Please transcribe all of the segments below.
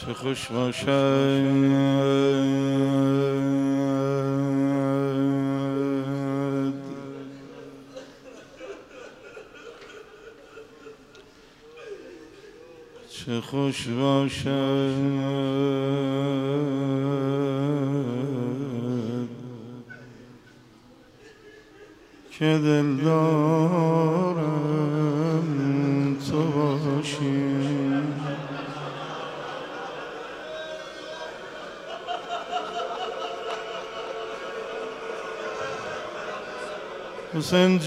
چه خوش باشد چه خوش باشد که دلدارم تو باشی حسین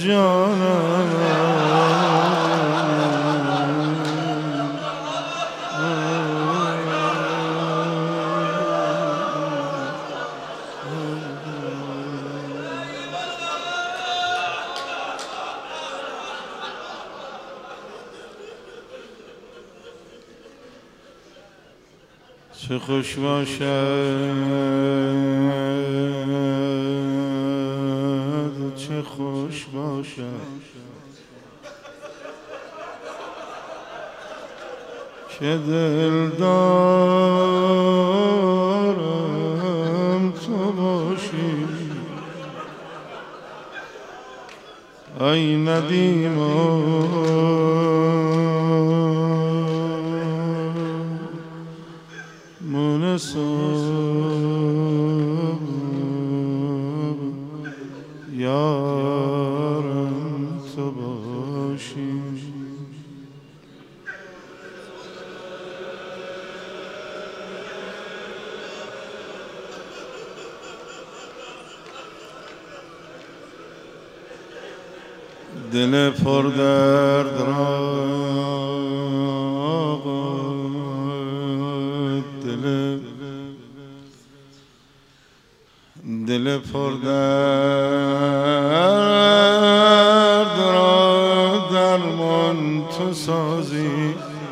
جانم چه خوش باشد چه خوش باشد که دلدارم تو باشی ای ندیم منصب یارم تو باشی دل پر درد را دل پر درد را درمان تو سازی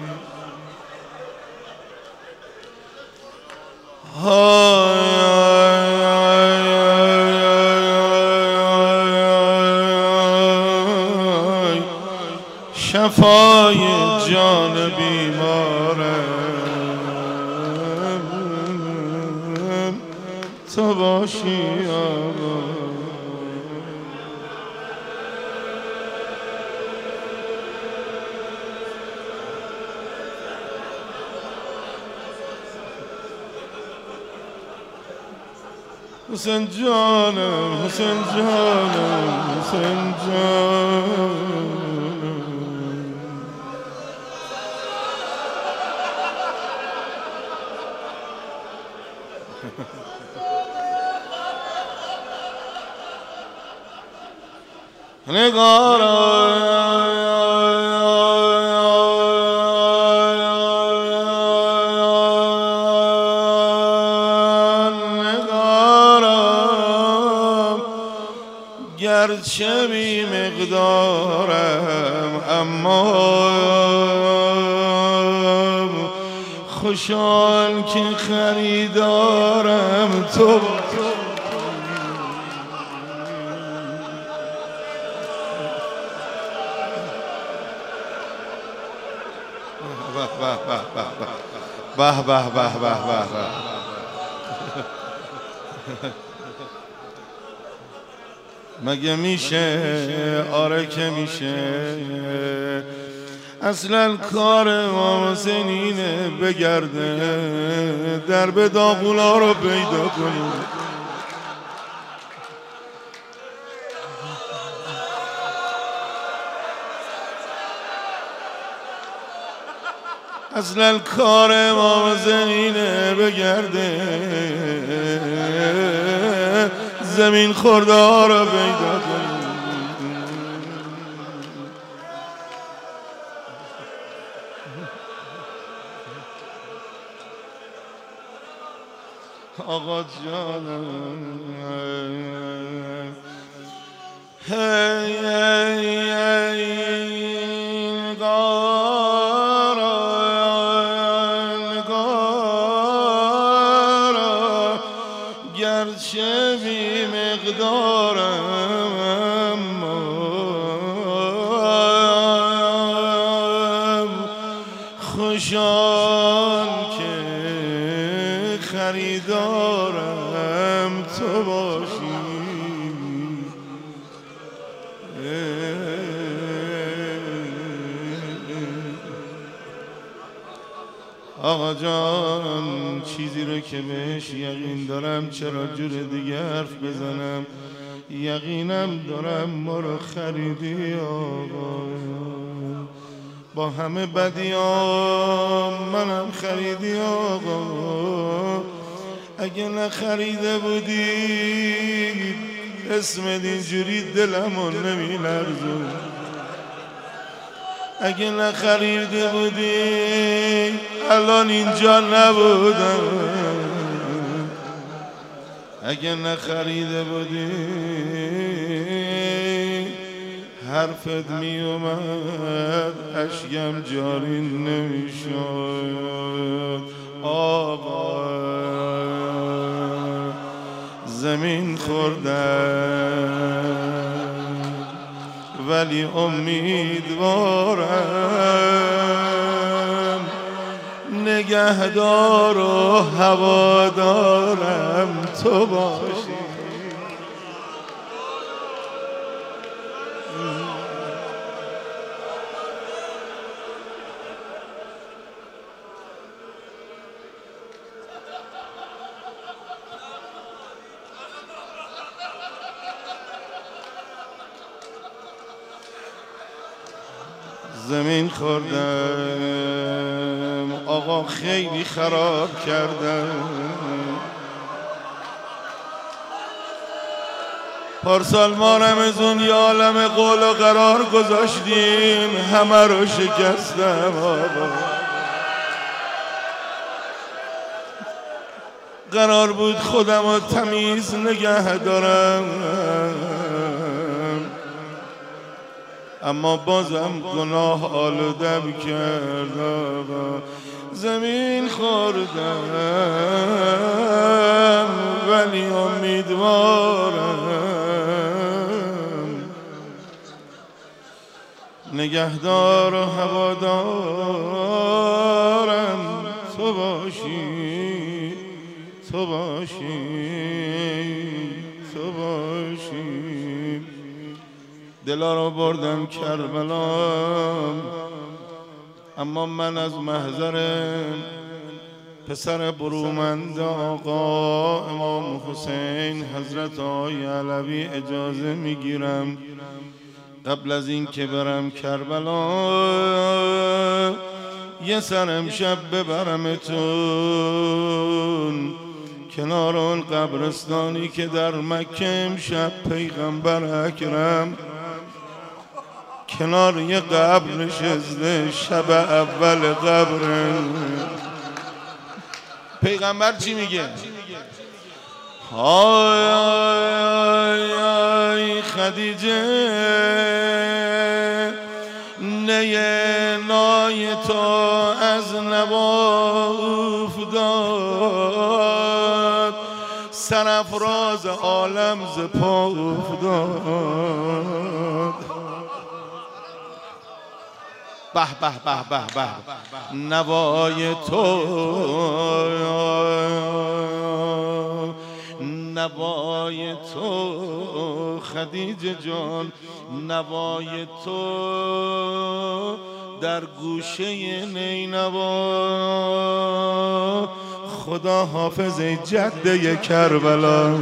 شفای جان بیمارم تو باشی آقا حسین جانم حسین جانم حسین جانم نگارم گرچه بی مقدارم اما خوشحال که خریدارم تو به به به به به به مگه میشه آره که میشه اصلا کار ما حسینینه بگرده درب داغونا رو پیدا کنیم اصلا کار ما زمینه بگرده زمین خورده ها را پیدا کنیم آقا جانم هی هی هی گرچه بی مقدارم اما خوشحال که خریدارم تو باشی. آقا جان چیزی رو که بهش یقین دارم چرا جور دیگه حرف بزنم؟ یقینم دارم ما رو خریدی آقا، با همه بدیام منم خریدی آقا. اگه نخریده بودی اسمت اینجوری دلمو نمی لرزون. اگه نخریده بودی الان اینجا نبودم. اگه نخریده بودی حرفت می اومد اشکم جاری نمیشد. آقا زمین خوردم ولی امیدوارم، نگهدار و هوادارم تو باشی. زمین خوردم آقا خیلی خراب کردم. پارسال ما رمزون یه عالم قول و قرار گذاشتیم، همه رو شکستم آقا. قرار بود خودم رو تمیز نگه دارم، اما بازم گناه آلودم کرد آقا. زمین خوردم ولی امیدوارم، نگهدار و هوادارم تو باشی، تو باشی، تو باشی. دلا رو بردم کربلا، اما من از محضر پسر برومند آقا امام حسین حضرت آقای علوی اجازه میگیرم قبل از این که برم کربلا یه سر امشب ببرمتون کنار اون قبرستانی که در مکه امشب پیغمبر اکرم کنار یه قبر نشسته، شب اول قبر. پیغمبر چی میگه؟ های های خدیجه نیه نای تو از نوا افتاد، سرافراز عالم ز پا افتاد. به به به به به نوای تو، نوای تو خدیجه جان، نوای تو در گوشه نینوا. خدا حافظ جده کربلا.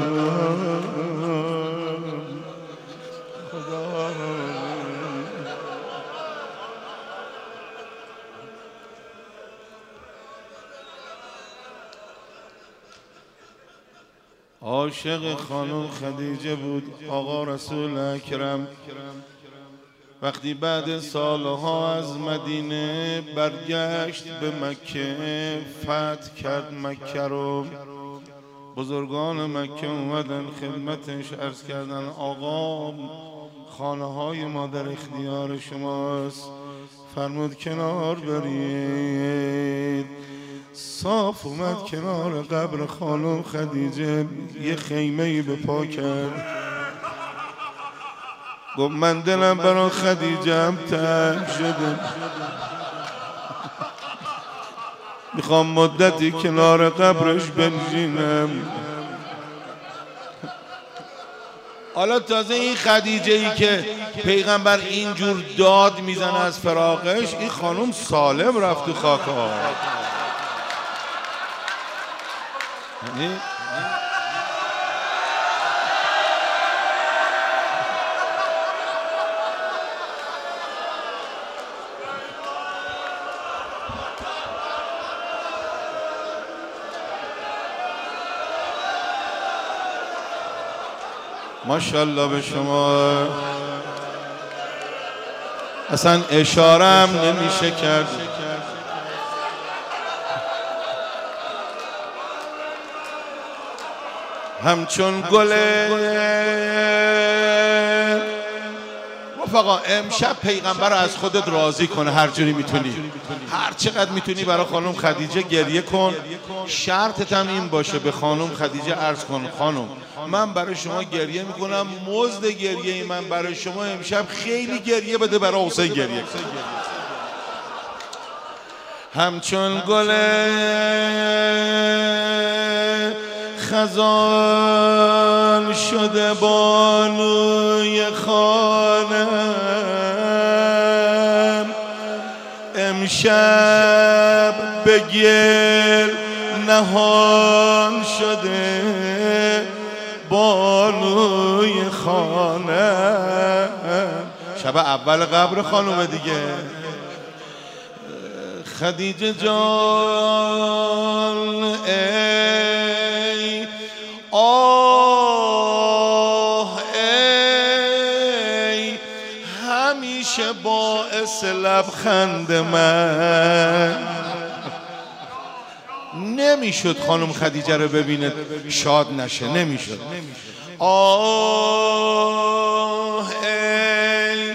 عاشق خانم خدیجه بود آقا رسول اکرم. وقتی بعد سالها از مدینه برگشت به مکه، فتح کرد مکه رو، بزرگان مکه اومدن خدمتش عرض کردن آقا خانه های ما در اختیار شماست، فرمود کنار برید. صاف اومد کنار قبر خانم خدیجه یه خیمه‌ای به پا کرد، گفت من دلم برای خدیجه هم تنگ شده. میخوام مدتی کنار قبرش بنشینم. حالا تازه این خدیجه ای که پیغمبر اینجور داد میزنه از فراقش، این خانم سالم رفت تو خاک ها. ماشاءالله به شما. اصلا اشارم نمیشه کرد. همچون گل رفقا، امشب پیغمبر رو از خودت راضی کنه هر جوری میتونی، هر چقدر میتونی برای خانم خدیجه گریه کن. شرطت هم این باشه، به خانم خدیجه عرض کن خانم من برای شما گریه میکنم، مزد گریه من برای شما امشب خیلی گریه بده، برای حسین گریه کن. همچون گل خزان شده بانوی خانم، امشب به گل نهان شده بانوی خانم. شب اول قبر خانومه دیگه. خدیجه جان ای آه ای همیشه باعث لبخند من. نمیشد خانم خدیجه رو ببینه شاد نشه، نمیشد. آه ای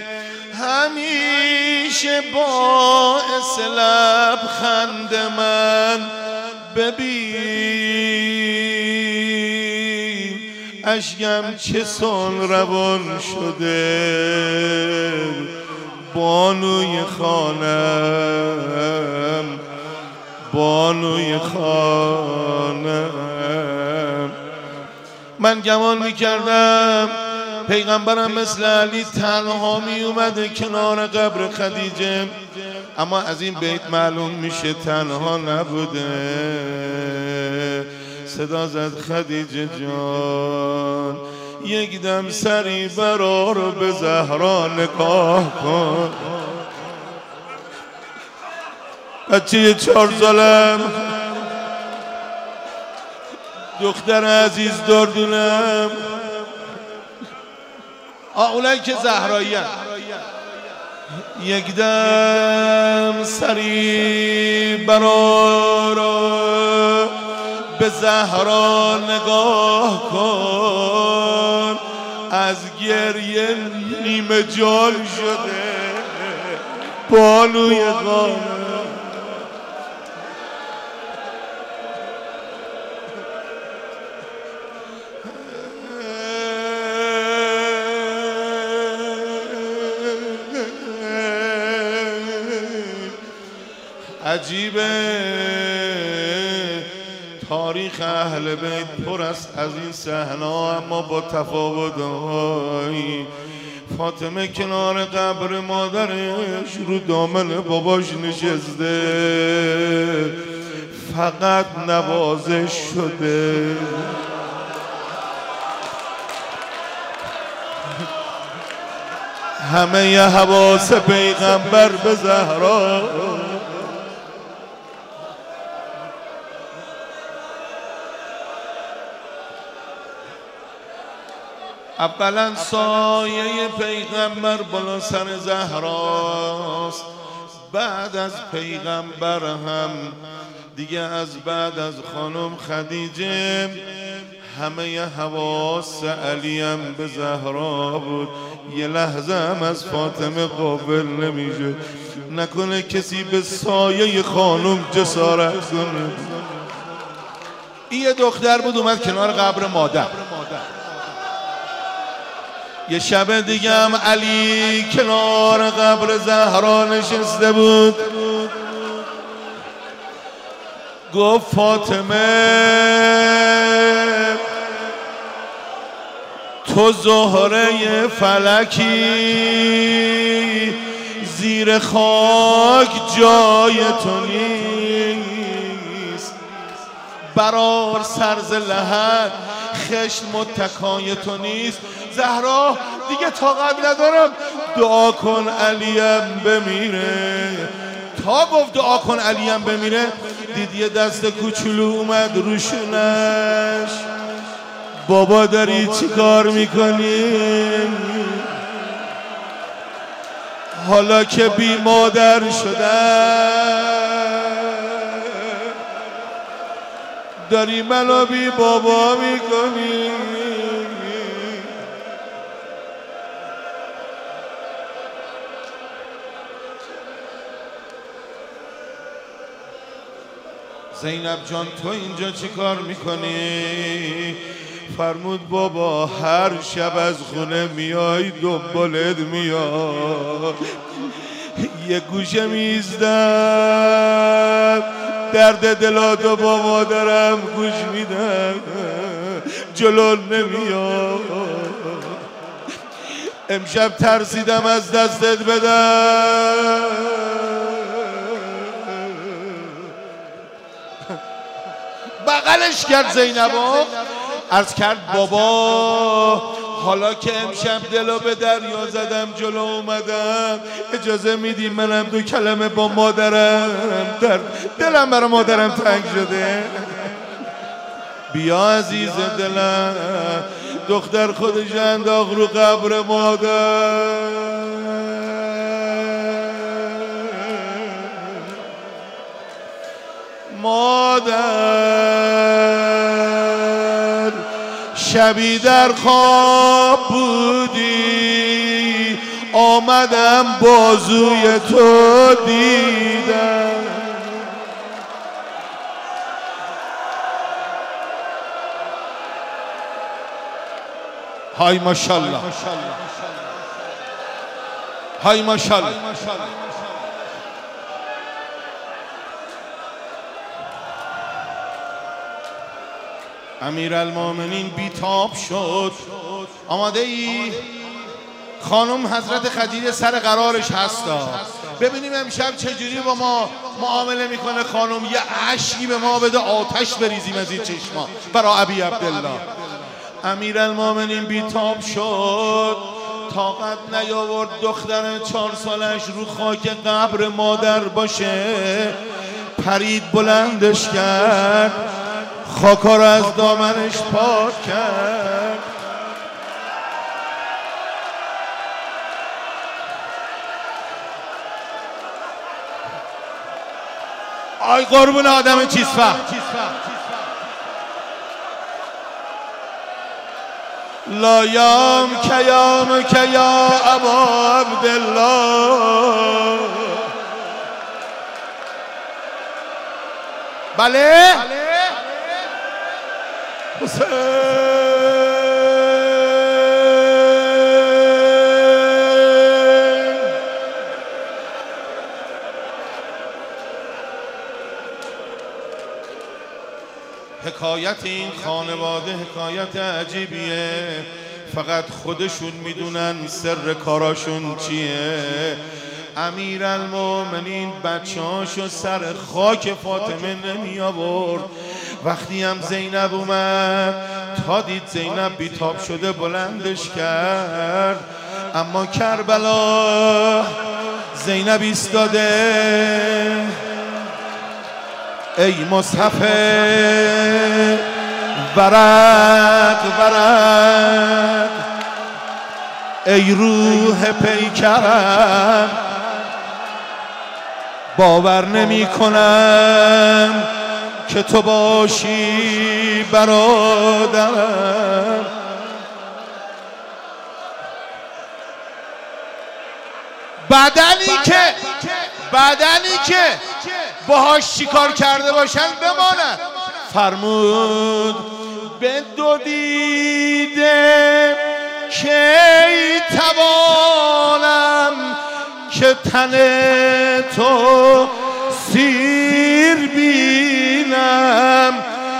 همیشه باعث لبخند من، ببین اشکم چه سان روان شده بانوی خانم، بانوی خانم. من گمان میکردم پیغمبرم مثل علی تنها می اومده کنار قبر خدیجه، اما از این بیت معلوم میشه تنها نبوده. صدا زد خدیجه جان یک دم سری برا رو به زهرا نگاه کن. بچه 4 سالم، دختر عزیز دردونم، اونایی که زهرایی هست، یک دم سری برا رو به زهرا نگاه کن. از گریه نیمه جان شده بانوی خانم. عجیبه تاریخ اهل بیت پر است از این صحنه، اما با تفاوت‌های. فاطمه کنار قبر مادرش رو دامن باباش نشسته، فقط نوازش شده. همه ی حواس پیغمبر به زهرا. اولا سایه پیغمبر بالا سر زهراست، بعد از پیغمبر هم دیگه از بعد از خانم خدیجه همه ی حواس علی هم به زهرا بود. یه لحظه هم از فاطمه قابل نمیشه، نکنه کسی به سایه خانم جسارت کنه. این یه دختر بود اومد کنار قبر مادر. یه شب دیگه هم علی کنار قبر زهرا نشسته بود. گفت فاطمه تو زهره فلکی، زیر خاک جای تو نیست، برار سرز لحد خشت متکای تو نیست. زهرا دیگه طاقت ندارم، دعا کن علیم بمیره. تا گفت دعا کن علیم بمیره، دید یه دست کوچولو اومد روشونش. بابا داری چی کار میکنی؟ حالا که بی مادر شدم داری منو بی بابا میکنی. زینب جان تو اینجا چی کار میکنی؟ فرمود بابا هر شب از خونه میای دنبالت میاد، یه گوشه میزدم درد دلاتو با مادرم گوش میدم، جلو نمیاد. امشب ترسیدم از دستت بدم. بغلش کرد زینبا، عرض کرد بابا حالا که امشب دلو به دریا زدم جلو اومدم، اجازه میدی منم دو کلمه با مادرم، دلم برای مادرم تنگ شده. بیا عزیز دلم. دختر خودش انداخت رو قبر مادر. مادر شبی در خواب بودی، آمدم بازوی تو دیدم. های ماشاءالله، های ماشاءالله. امیرالمومنین بیتاب شد. آماده ای؟ خانم حضرت خدیجه سر قرارش هستا. ببینیم امشب چجوری با ما معامله میکنه خانم. یه اشکی به ما بده آتش بریزیم از این چشما برای ابی عبدالله. امیرالمومنین بیتاب شد، طاقت نیاورد دختر 4 سالش رو خاک قبر مادر باشه. پرید بلندش کرد، خاکا رو از دامنش پاک کرد. آی قربون آدم چیزفهم. لا یام کیام کیا ابا عبدالله. بله حسین. حکایت این خانواده حکایت عجیبیه، فقط خودشون میدونن سر کاراشون چیه. امیرالمومنین بچه‌هاشو سر خاک فاطمه نمی آورد. وقتی هم زینب اومد تا دید زینب بیتاب شده بلندش کرد. اما کربلا زینب ایستاده. ای مصحف ورق ورق، ای روح پیکرم، باور نمی کنم که تو باشی برادرم. بدنی که باهاش چیکار کرده باشن بماند. فرمود به دو دیده کی توانم که تن تو سیر بینم. بینم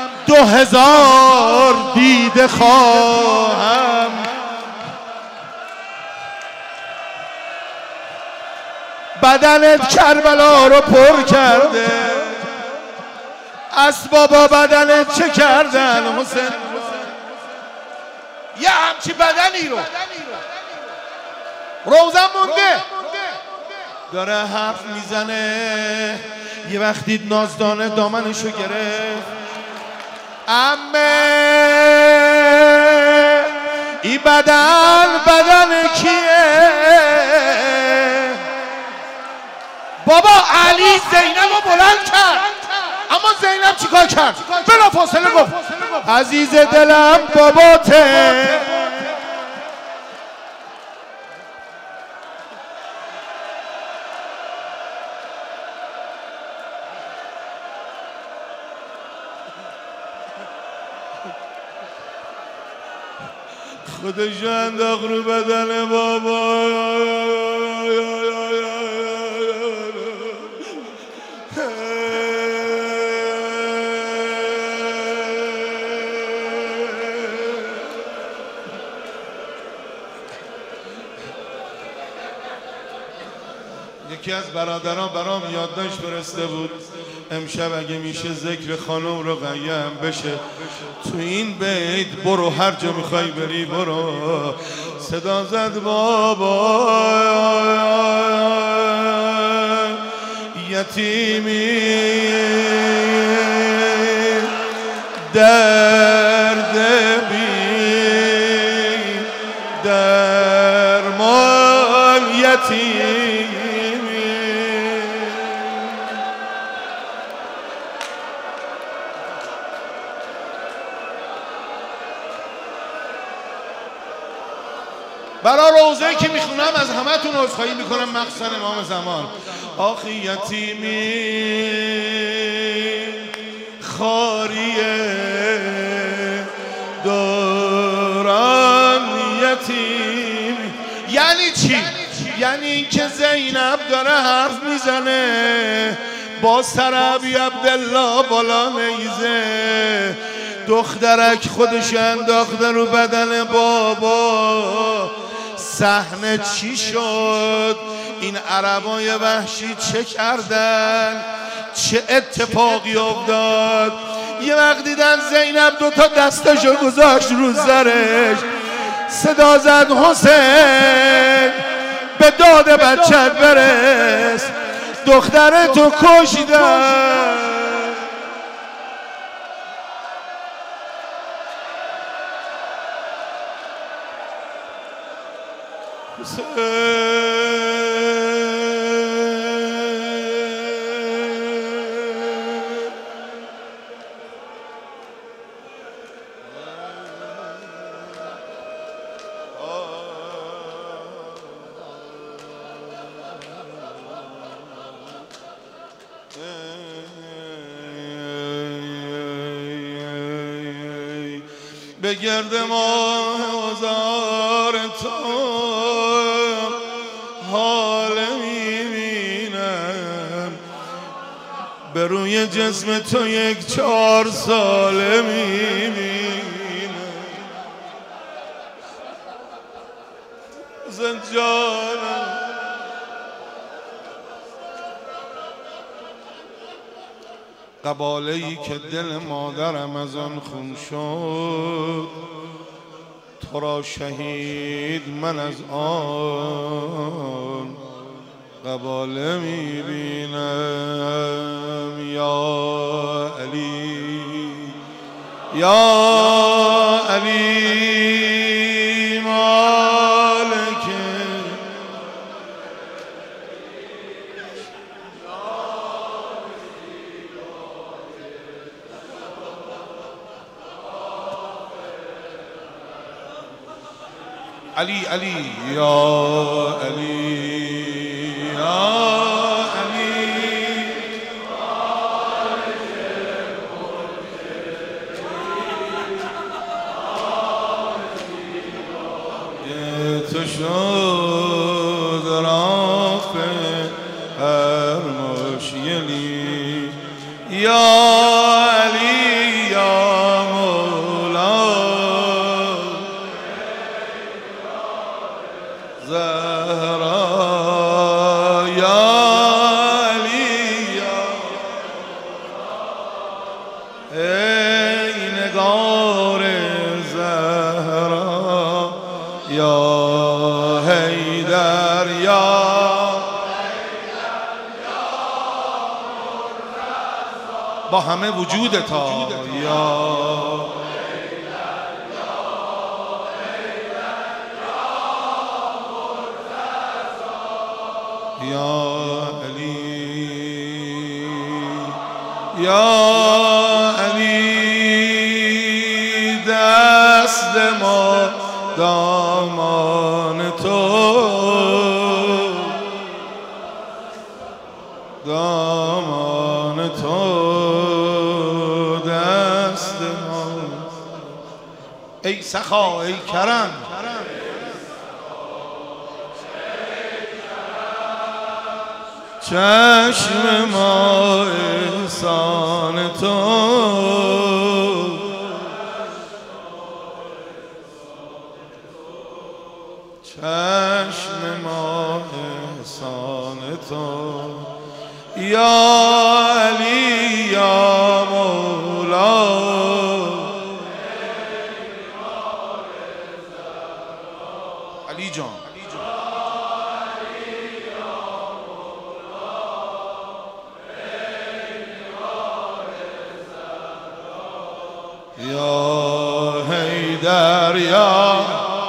2000 دیده خواهم. بدنت کربلا رو پر کرده، اسبابا بدنت چه کردن حسین؟ یه همچی بدنی رو روزن مونده داره حرف میزنه. یه وقتی نازدانه دامنشو گرفت، عمه این بدن کیه؟ بابا علی زینب رو بلند کرد، اما زینب چیکار کرد؟ بلا فاصله گفت عزیز دلم باباته. خودش انداخت رو بدن بابا. یکی از برادران برام یادداشت فرسته بود، امشب اگه میشه ذکر خانم رو قیم بشه تو این بیت، برو هر جا میخوای بری برو. صدا زد بابا یتیمی درد بی درمان یتیمی. برای روزه‌ای که میخونم از همتون عذرخواهی میکنم، مخصوصا امام زمان. آخی یتیمی خاریه دوران یتیمی. یعنی چی؟ یعنی اینکه زینب داره حرف میزنه با سرابی عبدالله بالا نیزه، دخترک خودش انداخته رو بدن بابا. صحنه چی شد؟ این عربای وحشی چه کردن؟ چه اتفاقی افتاد؟ یه وقت دیدن زینب دوتا دستشو گذاشت رو سرش، صدا زد حسین به داد بچت برس، دخترتو کشیدن. به گرد ماه آزار تو حال میبینم، به روی جسم تو 4 ساله میبینم. زنجانم قباله‌ای که دل مادرم از آن خون شد، تو را شهید من از آن قباله میبینم. یا علی یا علی مالک علی علی یا علی یا علی تو شد رافع هر مشکلی یا با همه وجودتا یا علی یا علی دست ما دامان تو دامان تو دست ما ای سخا ای کرم چشم ما احسان تو چشم ما احسان تو یا علی یا مولا علی جان یا حیدر یا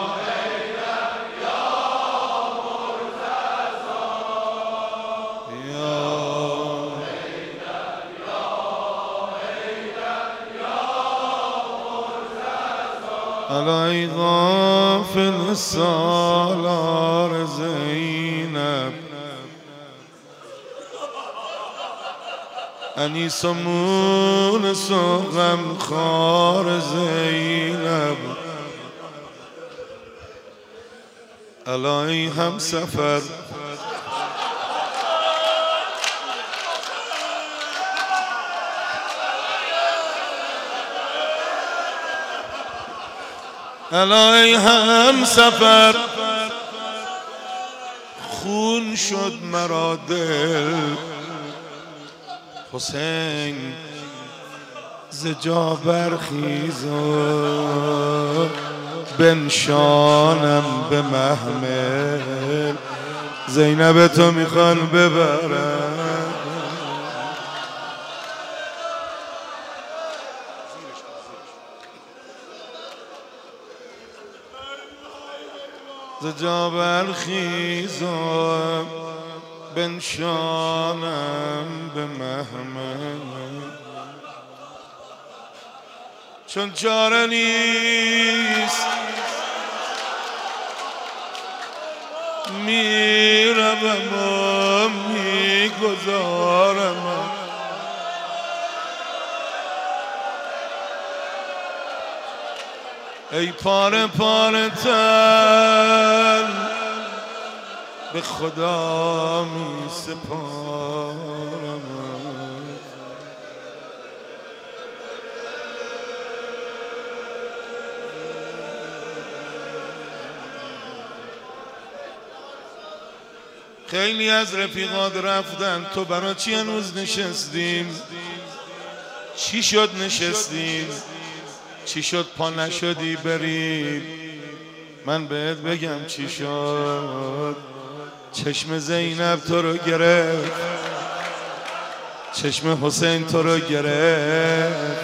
علای غافل سالار زینب انیس و مونس و غمخوار زینب علای همسفر علای همسفر خون شد مرا دل حسین ز جا برخیز و بنشانم به محمل زینب تو میخوان ببرم ز جا برخیز و بنشانم به محمل چون چاره نیست میروم و میگذارم ای پاره پاره تن به خدا می سپارم خیلی از رفیقات رفتن تو برای چی هنوز نشستیم؟ چی شد نشستیم؟ چی شد پا نشدی بری؟ من بهت بگم چی شد. چشم زینب تو رو گرفت، چشم حسین تو رو گرفت.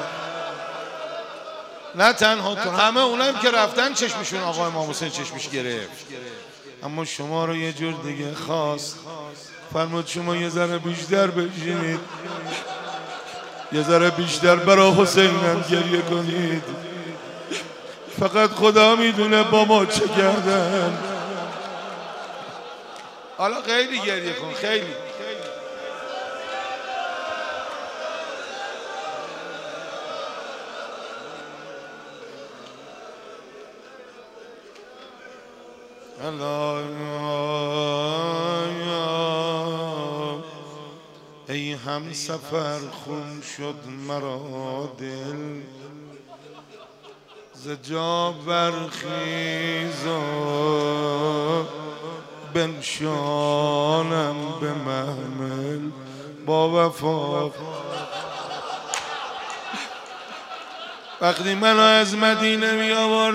نه تنها تو، همه اونم که رفتن چشمشون آقا امام حسین چشمش گرفت، اما شما رو یه جور دیگه خواست. فرمود شما یه ذره بیشتر بشینید، یه ذره بیشتر برای حسینم گریه کنید. فقط خدا میدونه با ما چه کردن. حالا خیلی گریه کن، خیلی. ای هم سفر خون شد مرا دل، ز جا برخیز و بنشانم به محمل با وفا. وقتی منو از مدینه می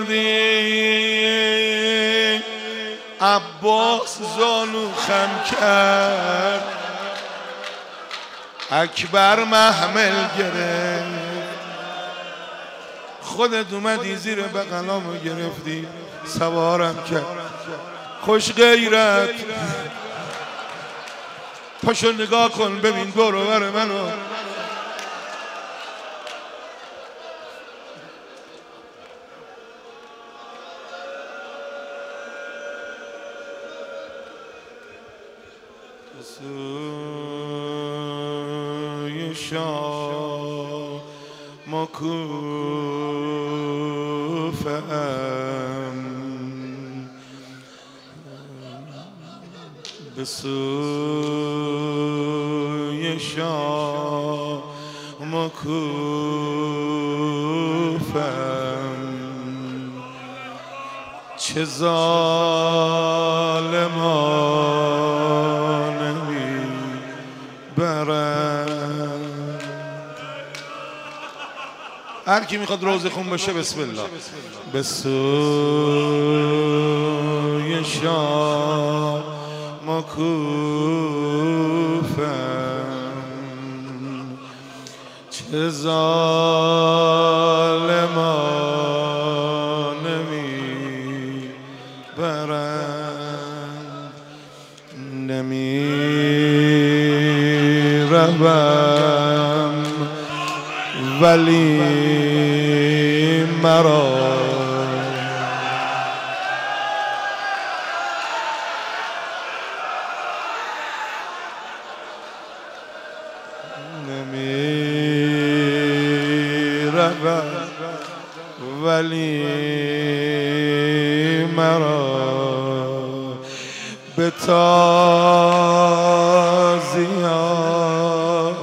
آوردی عباس زانو خم کرد، اکبر محمل گرفت، خودت اومدی زیر بغلامو گرفتی سوارم کرد. خوش غیرت پاشو نگاه کن ببین دور و بر منو. سوی شام کوفه‌ام، به سوی شام کوفه‌ام، چه ظالمان میبرند. هر کی میخواد روزه خون باشه بسم الله. به سوی شام کوفه‌ام، چه ظالمان میبرند. نمیروم ولی مرا نمیروم ولی مرا به تازیان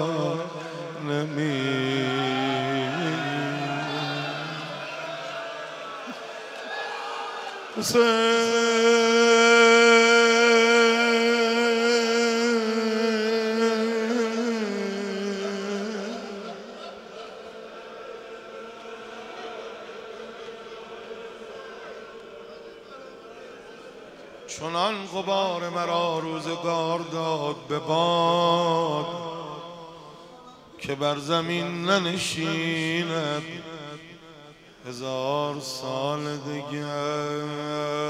چنان غبار مرا روزگار داد به باد که بر زمین ننشیند 1000 سال دیگر.